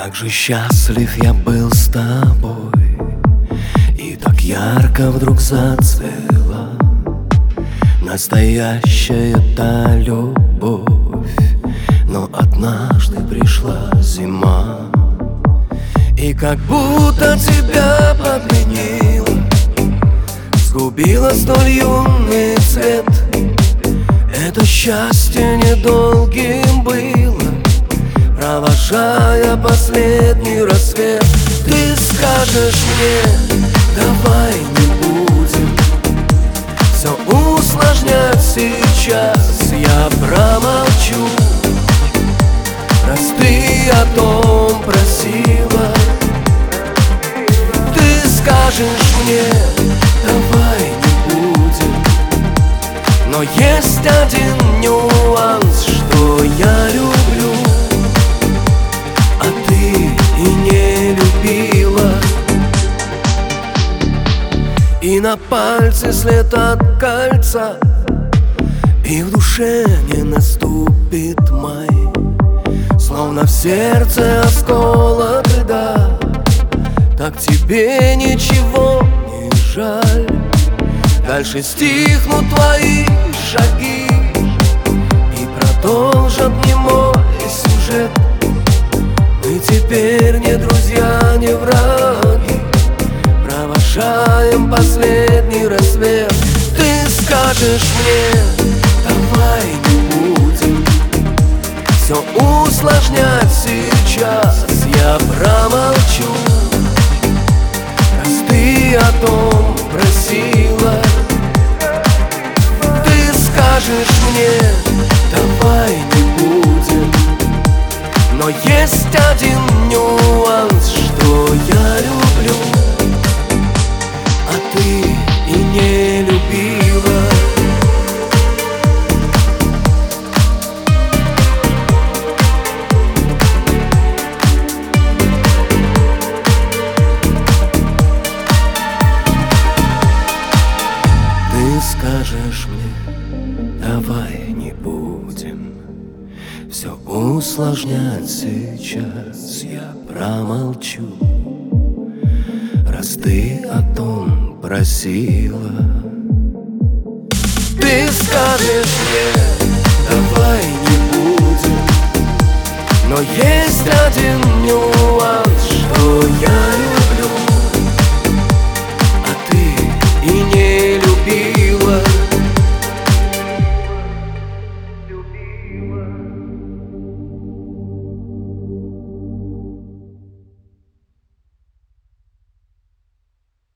Как же счастлив я был с тобой, и так ярко вдруг зацвела настоящая та любовь. Но однажды пришла зима, и как будто тебя подменила, сгубила столь юный цвет. Это счастье недолгим было, провожая последний рассвет. Ты скажешь мне: давай не будем все усложнять сейчас. Я промолчу, раз ты о том просила. Ты скажешь мне: давай не будем, но есть один нюанс, что я люблю, а ты и не любила. И на пальце след от кольца, и в душе не наступит май. Словно в сердце осколок льда, так тебе ничего не жаль. Дальше стихнут твои шаги, и продолжат не мой сюжет. Мы теперь не друзья, не враги, провожаем последний рассвет. Ты скажешь мне: давай не будем все усложнять сейчас. Я промолчу, раз ты о том просила. Ты скажешь мне: давай не будем, но есть один нюанс, что я люблю, а ты и не любила. Ты скажешь мне: давай не будем все усложнять сейчас. Я промолчу, раз ты о том просила. Ты скажешь мне: давай не будем, но есть один